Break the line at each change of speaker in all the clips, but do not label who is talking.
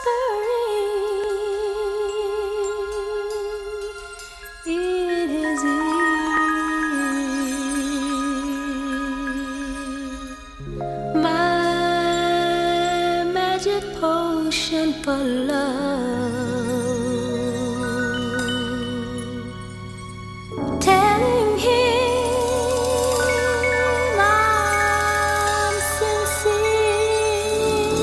It is my magic potion for love, telling him I'm sincere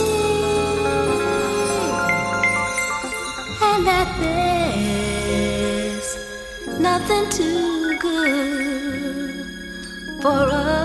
and that there's nothing too good for us.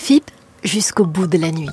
FIP jusqu'au bout de la nuit.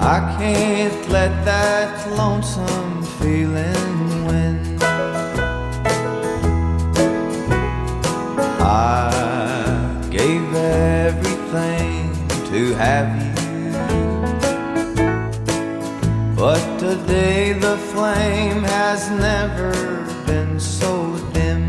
I can't let that lonesome feeling win. I gave everything to have you, but today the flame has never been so dim.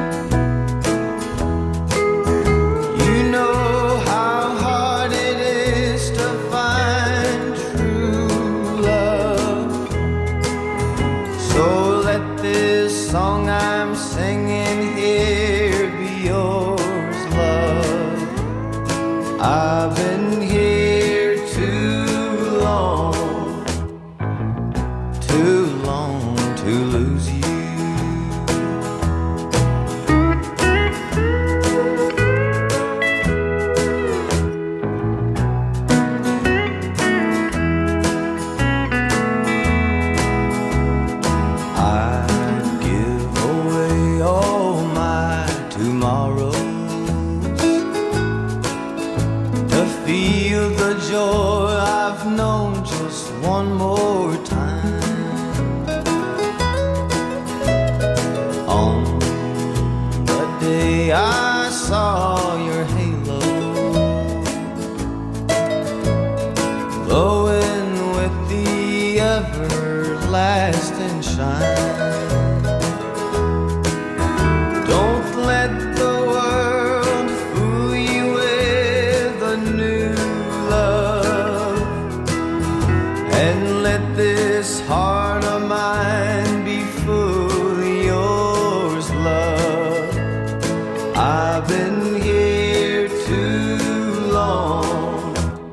You know how hard it is to find true love, so let this song I'm singing here be yours, love. I've been here too long to lose you. I'd give away all my tomorrows to feel the joy I've known just one more time. On the day I saw your halo glowing with the everlasting shine, don't let the world fool you with a new love, and let this heart of mine be fully yours, love. I've been here too long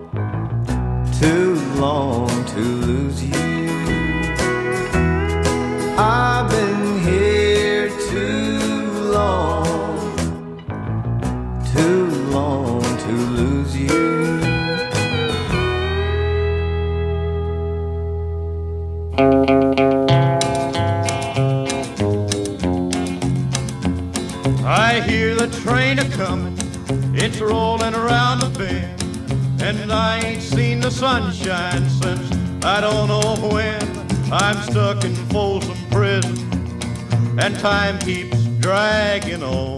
to lose you. I've been here too long to lose you.
I hear the train a-comin', it's rollin' around the bend, and I ain't seen the sunshine since I don't know when. I'm stuck in Folsom Prison, and time keeps dragging on.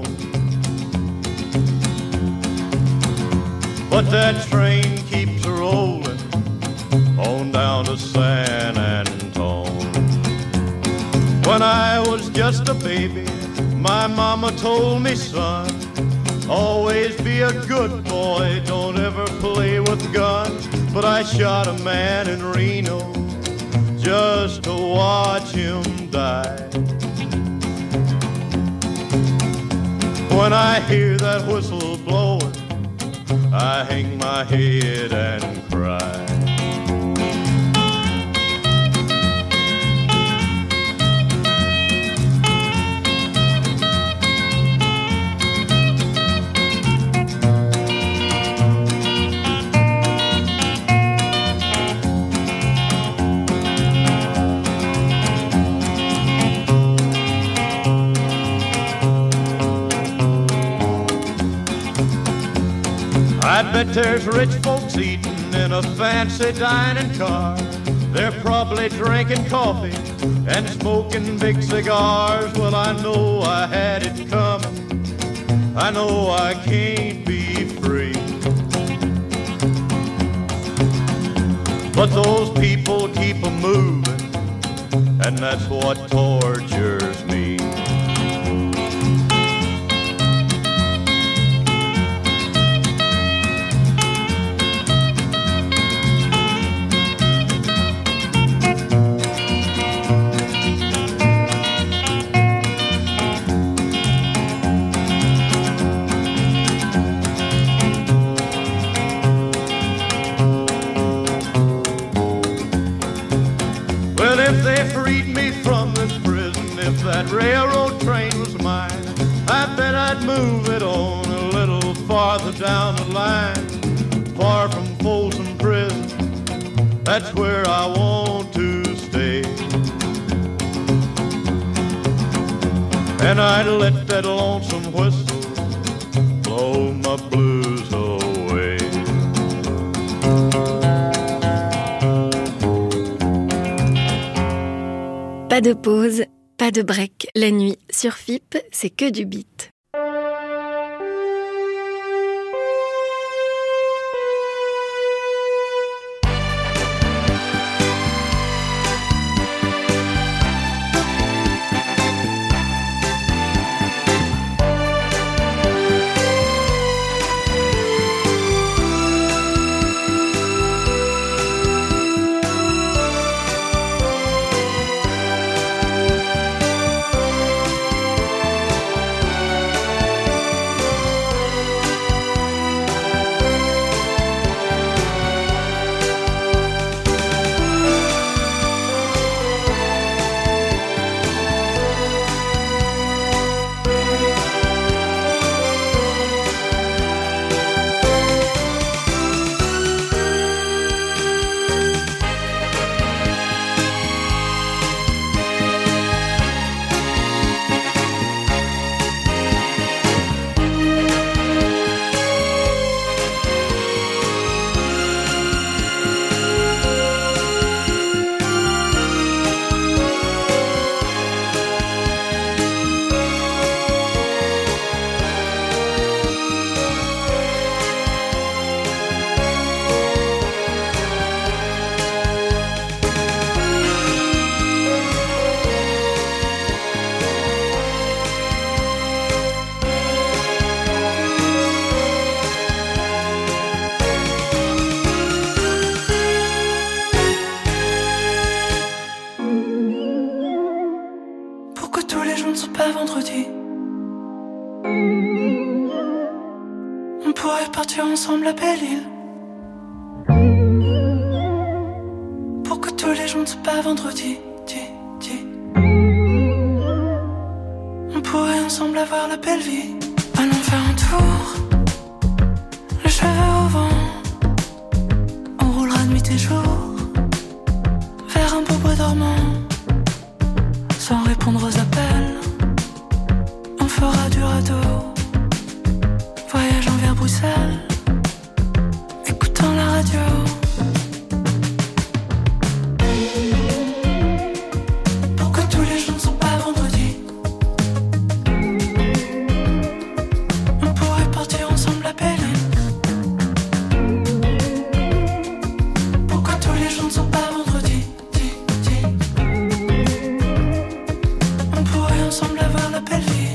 But that train keeps rollin' on down to San Antone. When I was just a baby, my mama told me, son, always be a good boy, don't ever play with guns. But I shot a man in Reno just to watch him die. When I hear that whistle blowing, I hang my head and cry. I bet there's rich folks eating in a fancy dining car. They're probably drinking coffee and smoking big cigars. Well, I know I had it coming, I know I can't be free. But those people keep a-moving, and that's what tortures me. If they freed me from this prison, if that railroad train was mine, I bet I'd move it on a little farther down the line, far from Folsom Prison. That's where I want to stay. And I'd let that lonesome whistle blow my blues away.
Pas de pause, pas de break. La nuit sur FIP, c'est que du beat.
Ensemble à Belle-Île. Pour que tous les jours ne soient pas vendredi. On pourrait ensemble avoir la belle vie. Allons faire un tour, les cheveux au vent. On roulera nuit et jour vers un bobo dormant. Sans répondre aux appels, on fera du radeau, voyageant vers Bruxelles. La radio. Pour que tous les jours ne soient pas vendredi. On pourrait partir ensemble à Belle-Île. Pour que tous les jours ne soient pas vendredi. On pourrait ensemble avoir la belle vie.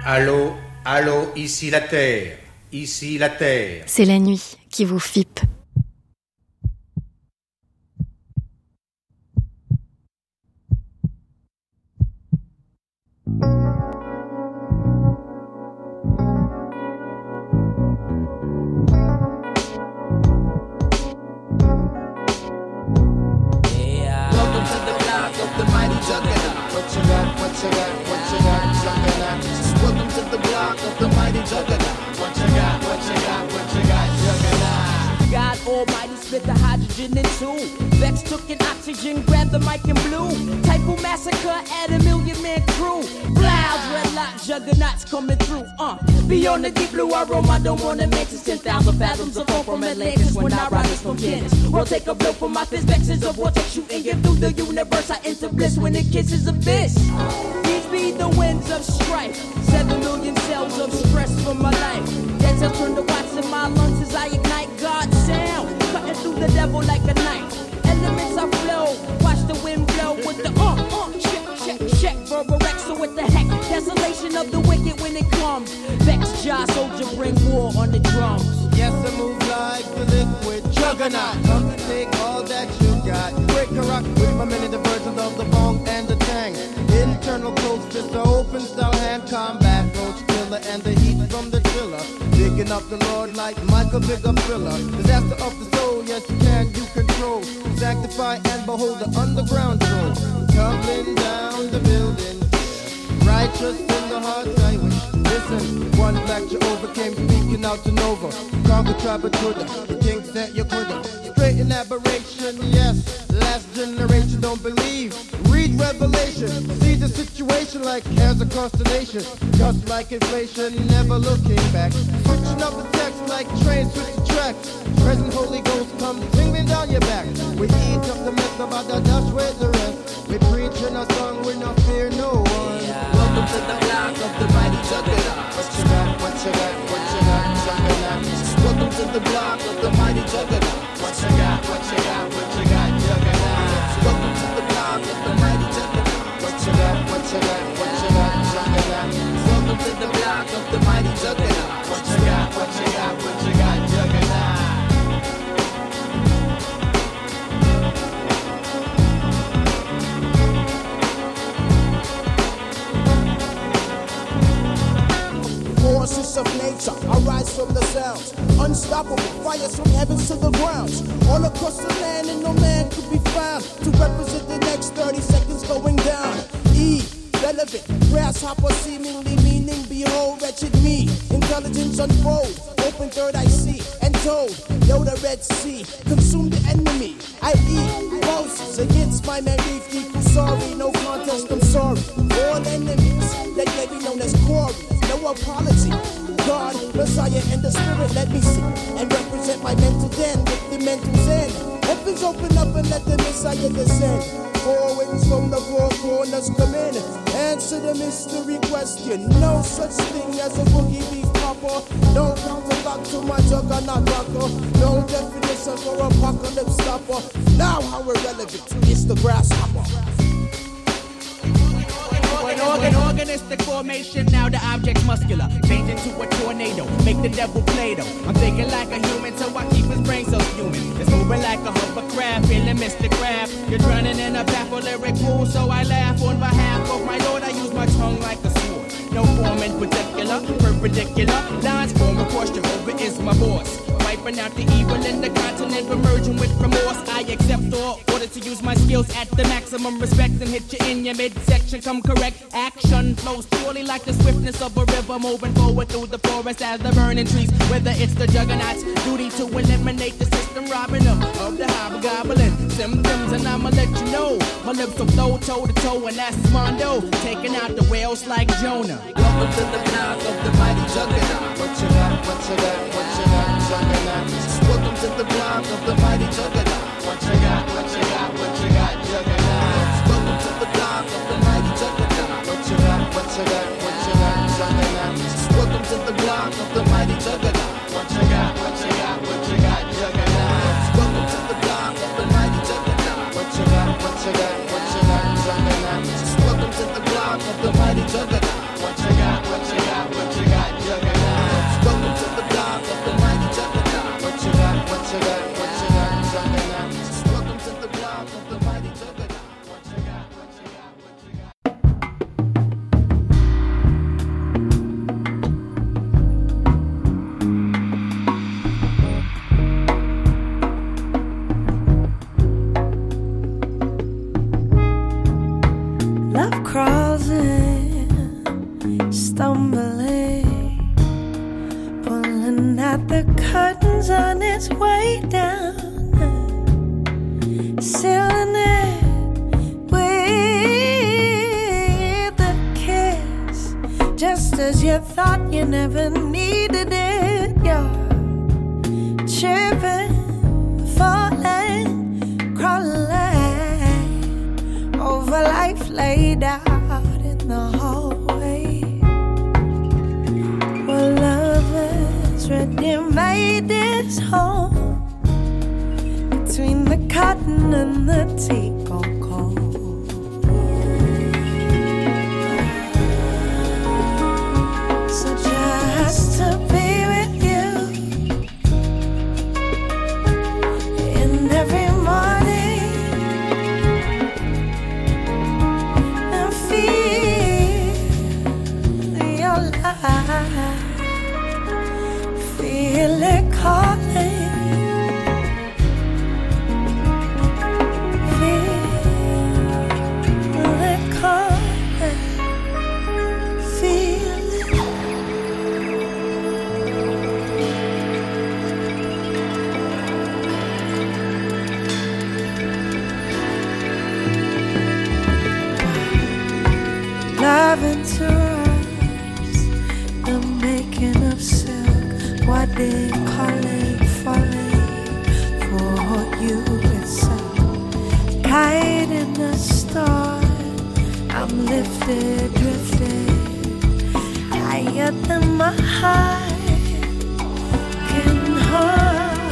Allô, allô, ici la Terre, ici la Terre.
C'est la nuit qui vous fippe.
Welcome to the block of the mighty juggernaut. What you got, juggernaut? God Almighty split the hydrogen in two. Vex took an oxygen, grabbed the mic and blew. Typo massacre at a 1,000,000-man crew. Blouse, red lock, juggernauts coming through. Beyond the deep blue aroma, don't wanna mix it. 10,000 fathoms of fall from Atlantis when I ride this from Kansas. World take a blow from my fist, vexes of vortex shooting get through the universe. I enter bliss when it kisses abyss. These be the winds of strife. 7 million cells of stress for my life. That's a turn to watch in my lungs as I ignite God's sound, cutting through the devil like a knife. Elements I flow, watch the wind blow with the check for a wreck. So what the heck? Desolation of the wicked when it comes. Vex Jah soldier bring war on the drums.
Yes, I move like the liquid juggernaut. Come to take all that you got. Break a rock with my many diversions of the bong and the tang. Internal coast, just an open style hand combat. Roach killer and the heat from the chiller. Digging up the Lord like Michael Bigger Thriller. Disaster of the soul, yes you control. Sanctify and behold the underground soul. Tumbling down the building. Righteous in the heart I wish. Listen, one black Jehovah came speaking out to Nova. Conquer tribe of Judah, the king said you couldn't. Straight in aberration, yes. Last generation don't believe. Read Revelation, see the situation like cares across the nation. Just like inflation, never looking back. Switching up the text like trains switch the tracks. Present Holy Ghost come tingling down your back. We eat up the mess about the Dutch with the rest. We preach in a song, we not fear no one.
Welcome to the block of the mighty juggernaut. What you got, juggernaut? Welcome to the block of the mighty juggernaut. What you got, juggernaut? Welcome to the block of the mighty juggernaut. What you got, juggernaut? Welcome to the block of the mighty juggernaut. What you got, juggernaut?
Forces of nature, I rise from the sounds. Unstoppable fires from heavens to the grounds. All across the land and no man could be found to represent the next 30 seconds going down. Irrelevant, grasshopper seemingly meaning, behold wretched me. Intelligence unfolds, open third eye see, and told, yo the Red Sea, consume the enemy. I eat roses against my man Reef equal sorry, no contest, I'm sorry. All enemies that may be known as quarries. No apology. God, Messiah, and the Spirit, let me see and represent my mental den with the mental zen. Heavens open up and let the Messiah descend. Four winds from the four corners come in. Answer the mystery question. No such thing as a boogie beef popper. No counterlock to my juggernaut rocker. No definition for apocalypse stopper. Now how irrelevant is the grasshopper?
An organistic formation, now the object's muscular. Change into a tornado, make the devil Play-Doh. I'm thinking like a human, so I keep his brain so human. It's moving like a hovercraft, feeling Mr. Crab. You're drowning in a bath of lyric pool, so I laugh on behalf of my Lord. I use my tongue like a sword. No form in particular, perpendicular. Lines form across Jehovah is my boss. Wiping out the evil in the continent, emerging with remorse. I accept all orders to use my skills at the maximum respect and hit you in your midsection. Come correct, action flows purely like the swiftness of a river, moving forward through the forest as the burning trees. Whether it's the juggernaut's duty to eliminate the system, robbing them of the hobgoblin symptoms, and I'ma let you know my lips will flow toe to toe, and that's Mondo, taking out the whales like Jonah.
Welcome to the block of the mighty juggernaut. What you got, juggernaut? Welcome to the block of the mighty juggernaut. What you got, juggernaut? Welcome to the block of the mighty juggernaut. What you got, juggernaut? Welcome to the block of the mighty juggernaut. What you got, juggernaut? Welcome to the block of the mighty juggernaut. What you got, juggernaut? Welcome to the block of the mighty juggernaut. What you got,
stumbling, pulling at the curtains on its way down, sealing it with a kiss, just as you thought you never needed it. You're tripping, falling, crawling over life laid out in the hallway. Well, lovers ready made this home between the cotton and the tea cocoa. So just to be with you in every morning and feel your light, feel it calling. Love into us, the making of silk. What they call it, falling for you itself. Guiding the star, I'm lifted, drifted higher than my heart can hold.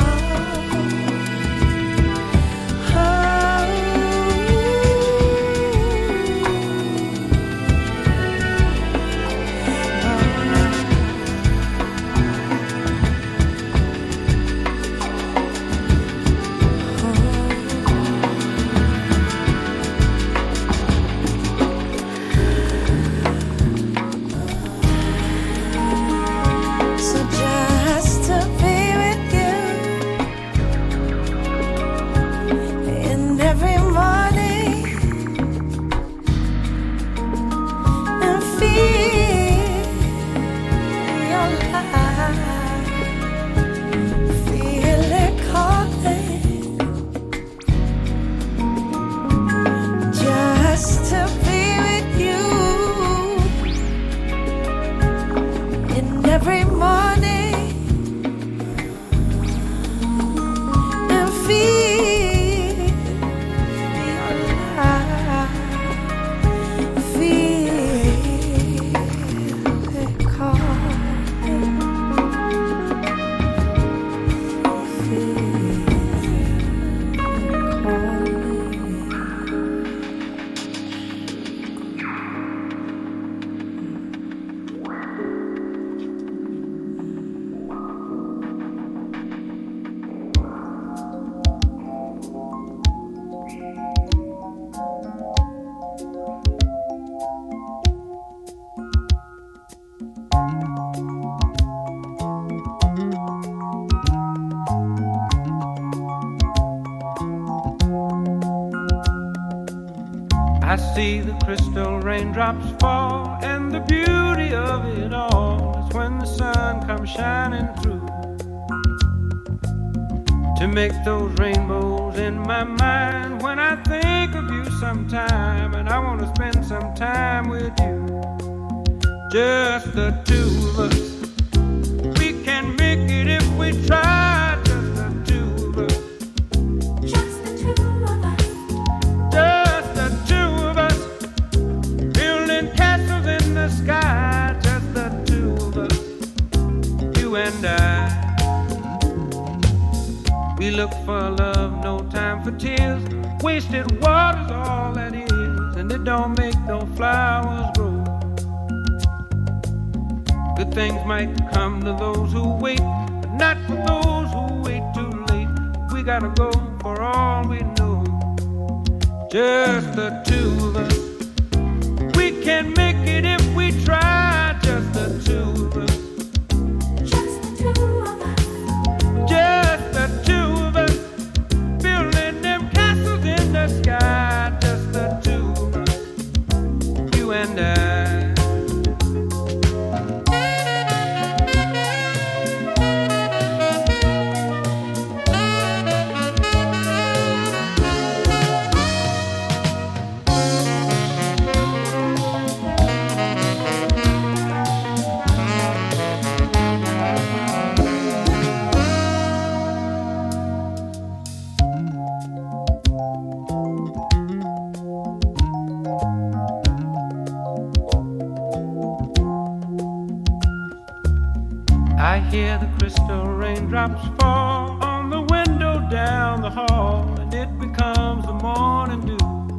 I see the crystal raindrops fall, and the beauty of it all is when the sun comes shining through to make those rainbows in my mind. When I think of you sometime, and I want to spend some time with you, just the two of us. We can make it if we try, just the two of us. Just the two of us. Just the two of us. Building castles in the sky, just the two of us. You and I. We look for love, no time for tears. Wasted water's all that is, and it don't make no flowers grow. Good things might come to those who wait, but not for those who wait too late. We gotta go for all we know. Just the two of us. We can make it if we try. Just the two of us. Just the two of us. Just the two of us. Building them castles in the sky. Just the two of us. You and I. I hear the crystal raindrops fall on the window down the hall, and it becomes the morning dew.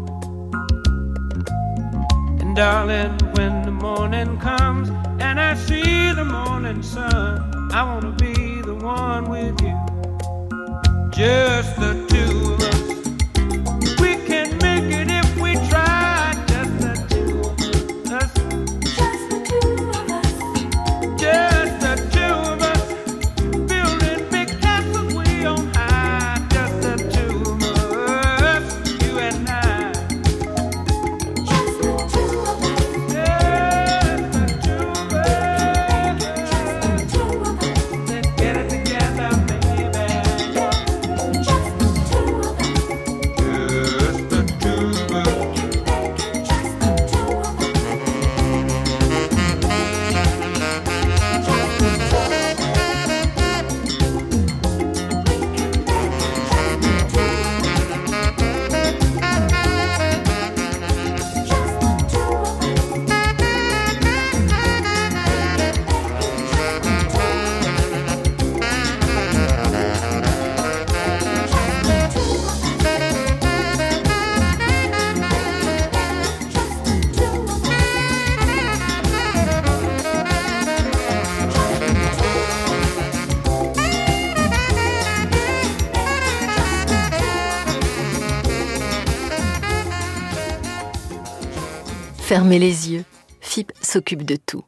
And darling, when the morning comes and I see the morning sun, I wanna be the one with you, just the two of us. We can make it if we try, just the two of us. Just the two of us. Just the two of us. Building big castles way on high, just the two of us, you and I. Just the two of us. Just the two of us. Just the two of us. Let's get it together, baby. Just the two of us. Just the two of us. Just the two of us.
Fermez les yeux, Phippe s'occupe de tout.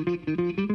Thank you.